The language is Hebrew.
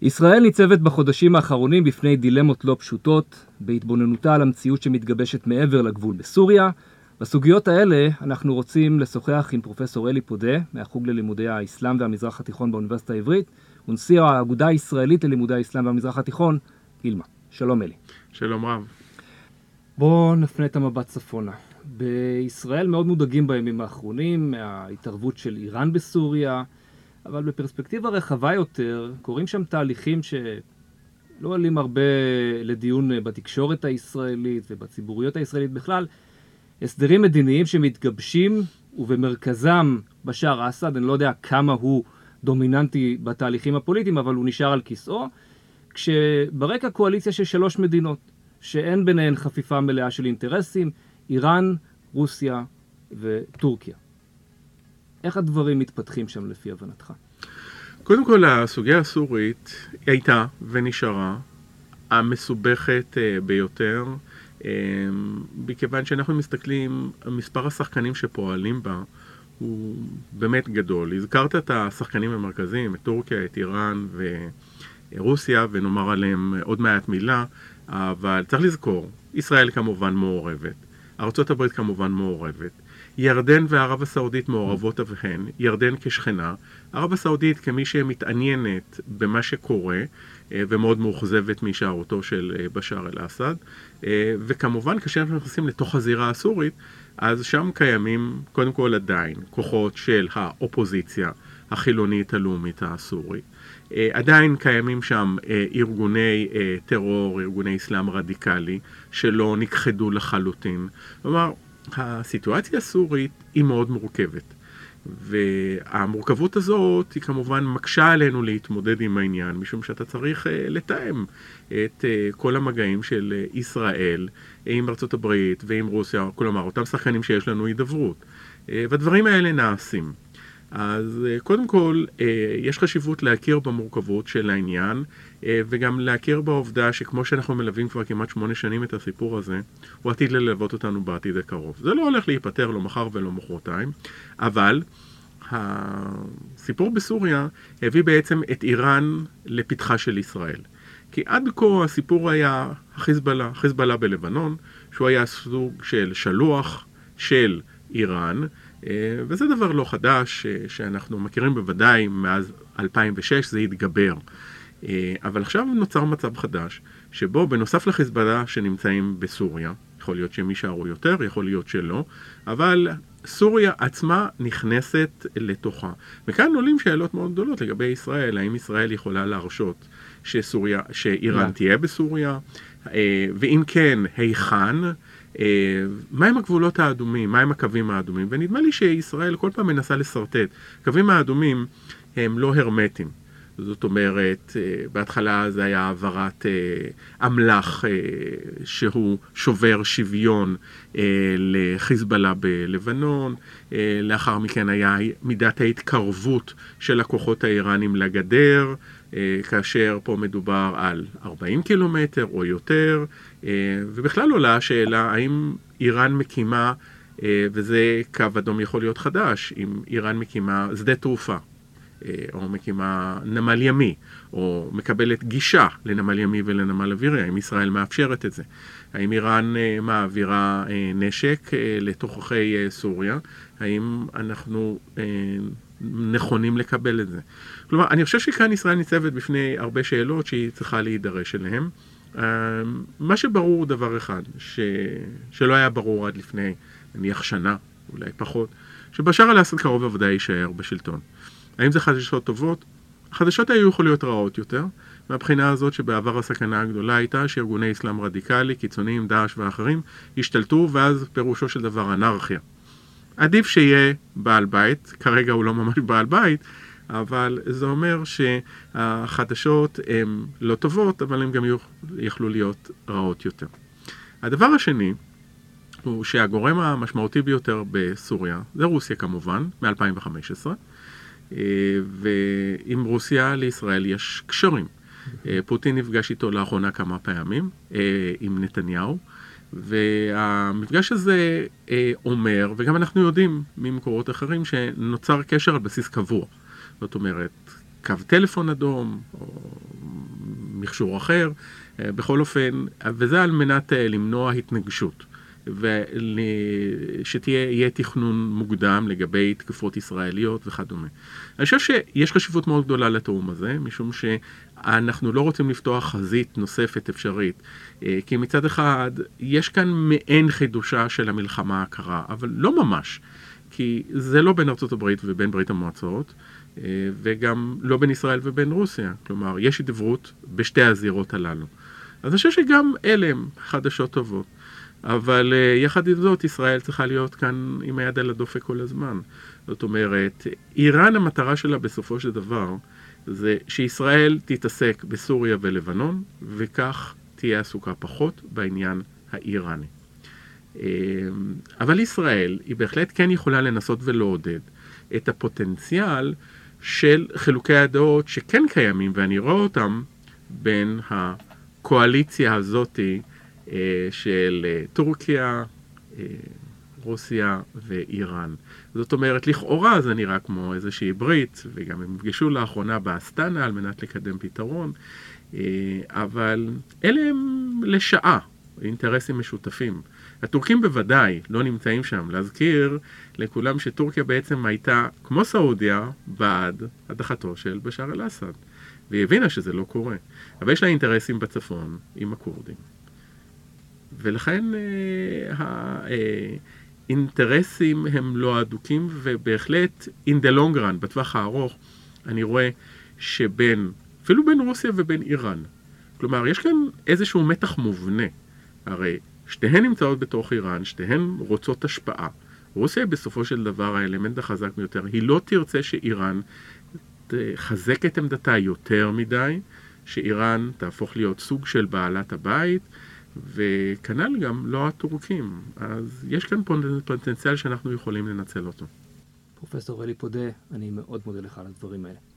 ישראל ניצבת בחודשים האחרונים בפני דילמות לא פשוטות, בהתבוננותה על המציאות שמתגבשת מעבר לגבול בסוריה. בסוגיות האלה אנחנו רוצים לשוחח עם פרופסור אלי פודה, מהחוג ללימודי האסלאם והמזרח התיכון באוניברסיטה העברית, ונשיא האגודה הישראלית ללימודי האסלאם והמזרח התיכון, אילמה. שלום אלי. שלום רב. בואו נפנה את המבט צפונה. בישראל מאוד מודאגים בימים האחרונים מההתערבות של איראן בסוריה, אבל בפרספקטיבה רחבה יותר, קוראים שם תהליכים שלא עולים הרבה לדיון בתקשורת הישראלית ובציבוריות הישראלית בכלל, הסדרים מדיניים שמתגבשים ובמרכזם בשאר אסד, אני לא יודע כמה הוא דומיננטי בתהליכים הפוליטיים, אבל הוא נשאר על כיסאו, כשברקע קואליציה של 3 מדינות, שאין ביניהן חפיפה מלאה של אינטרסים, איראן, רוסיה וטורקיה. איך הדברים מתפתחים שם לפי הבנתך? קודם כל, הסוגיה הסורית הייתה ונשארה המסובכת ביותר, מכיוון שאנחנו מסתכלים, מספר השחקנים שפועלים בה הוא באמת גדול. הזכרת את השחקנים המרכזיים, את טורקיה, את איראן ורוסיה, ונאמר עליהם עוד מעט מילה, אבל צריך לזכור, ישראל כמובן מעורבת, ארצות הברית כמובן מעורבת, ירדן וערב הסעודית מעורבות אביהן, ירדן כשכנה, ערב הסעודית כמי שמתעניינת במה שקורה ומאוד מאוכזבת מהישארותו של בשאר אל-אסד, וכמובן כשאנחנו נכנסים לתוך הזירה הסורית, אז שם קיימים קודם כל עדיין כוחות של האופוזיציה החילונית הלאומית הסורית. עדיין קיימים שם ארגוני טרור, ארגוני אסלאם רדיקלי, שלא נכחדו לחלוטין. כלומר, הסיטואציה הסורית היא מאוד מורכבת, והמורכבות הזאת היא כמובן מקשה עלינו להתמודד עם העניין, משום שאתה צריך לתאם את כל המגעים של ישראל עם ארצות הברית ועם רוסיה, כלומר אותם שחקנים שיש לנו הידברות, והדברים האלה נעשים. אז קודם כל, יש חשיבות להכיר במורכבות של העניין, וגם להכיר בעובדה שכמו שאנחנו מלווים כבר כמעט 8 שנים את הסיפור הזה, הוא עתיד ללוות אותנו בעתיד הקרוב. זה לא הולך להיפטר, לא מחר ולא מחרתיים, אבל הסיפור בסוריה הביא בעצם את איראן לפתחה של ישראל. כי עד כה הסיפור היה חיזבאללה בלבנון, שהוא היה סוג של שלוח של איראן, וזה דבר לא חדש שאנחנו מכירים בוודאי מאז 2006, זה התגבר. אבל עכשיו נוצר מצב חדש, שבו בנוסף לחיזבאללה שנמצאים בסוריה, יכול להיות שהם יישארו יותר, יכול להיות שלא, אבל סוריה עצמה נכנסת לתוכה. וכאן עולים שאלות מאוד גדולות לגבי ישראל, האם ישראל יכולה להרשות שאיראן תהיה בסוריה, ואם כן, היכן, מהם הגבולות האדומים, מהם הקווים האדומים, ונדמה לי שישראל כל פעם מנסה לסרטט. הקווים האדומים הם לא הרמטיים. זאת אומרת, בהתחלה זה היה העברת אמל"ח שהוא שובר שוויון לחיזבאללה בלבנון, לאחר מכן היה מידת ההתקרבות של הכוחות האיראנים לגדר, כאשר פה מדובר על 40 קילומטר או יותר, ובכלל עולה השאלה האם איראן מקימה, וזה קו אדום יכול להיות חדש, אם איראן מקימה שדה תעופה, או מקימה נמל ימי, או מקבלת גישה לנמל ימי ולנמל אווירי, האם ישראל מאפשרת את זה? האם איראן מעבירה נשק לתוככי סוריה? האם אנחנו נכונים לקבל את זה? כלומר, אני חושב שכאן ישראל ניצבת בפני הרבה שאלות שהיא צריכה להידרש אליהן. מה שברור הוא דבר אחד, שלא היה ברור עד לפני, נניח שנה, אולי פחות, שבשאר אל-אסד קרוב עבודה יישאר בשלטון. האם זה חדשות טובות? החדשות היו יכולות רעות יותר, מהבחינה הזאת שבעבר הסכנה הגדולה הייתה שארגוני אסלאם רדיקלי, קיצוניים, דאעש ואחרים, השתלטו, ואז פירושו של דבר אנרכיה. עדיף שיהיה בעל בית, כרגע הוא לא ממש בעל בית, אבל זה אומר שהחדשות הן לא טובות, אבל הן גם יכלו להיות רעות יותר. הדבר השני הוא שהגורם המשמעותי ביותר בסוריה, זה רוסיה כמובן, מ-2015, ועם רוסיה לישראל יש קשרים. פוטין נפגש איתו לאחרונה כמה פעמים, עם נתניהו, והמפגש הזה אומר, וגם אנחנו יודעים ממקורות אחרים, שנוצר קשר על בסיס קבוע. זאת אומרת, קו טלפון אדום, או מכשור אחר, בכל אופן, וזה על מנת למנוע התנגשות. ושתהיה תכנון מוקדם לגבי תקפות ישראליות וכדומה. אני חושב שיש חשיבות מאוד גדולה לתאום הזה, משום שאנחנו לא רוצים לפתוח חזית נוספת אפשרית, כי מצד אחד יש כאן מעין חידושה של המלחמה הקרה, אבל לא ממש, כי זה לא בין ארצות הברית ובין ברית המועצות, וגם לא בין ישראל ובין רוסיה. כלומר, יש הידברות בשתי הזירות הללו. אז אני חושב שגם אלה הם חדשות טובות. אבל יחד עם זאת, ישראל צריכה להיות כאן עם היד על הדופק כל הזמן. זאת אומרת, איראן, המטרה שלה בסופו של דבר, זה שישראל תתעסק בסוריה ולבנון, וכך תהיה עסוקה פחות בעניין האיראני. אבל ישראל, היא בהחלט כן יכולה לנסות ולעודד את הפוטנציאל של חילוקי הדעות שכן קיימים, ואני רואה אותם בין הקואליציה הזאתי, של טורקיה, רוסיה ואיראן. זאת אומרת, לכאורה זה נראה כמו איזושהי ברית, וגם הם נפגשו לאחרונה באסטנה על מנת לקדם פתרון, אבל אלה הם לשעה, אינטרסים משותפים. הטורקים בוודאי לא נמצאים שם. להזכיר לכולם שטורקיה בעצם הייתה, כמו סעודיה, בעד הדחתו של בשאר אל-אסד, והיא הבינה שזה לא קורה. אבל יש לה אינטרסים בצפון עם הכורדים. ולכן האינטרסים הם לא אדוקים, ובהחלט in the long run, בטווח הארוך, אני רואה אפילו בין רוסיה ובין איראן. כלומר, יש כאן איזשהו מתח מובנה. הרי שתיהן נמצאות בתוך איראן, שתיהן רוצות השפעה. רוסיה בסופו של דבר האלמנט החזק ביותר. היא לא תרצה שאיראן תחזק את עמדתה יותר מדי, שאיראן תהפוך להיות סוג של בעלת הבית, וכנ"ל גם לא הטורקים. אז יש כאן פוטנציאל שאנחנו יכולים לנצל אותו. פרופסור אלי פודה, אני מאוד מודה לך על הדברים האלה.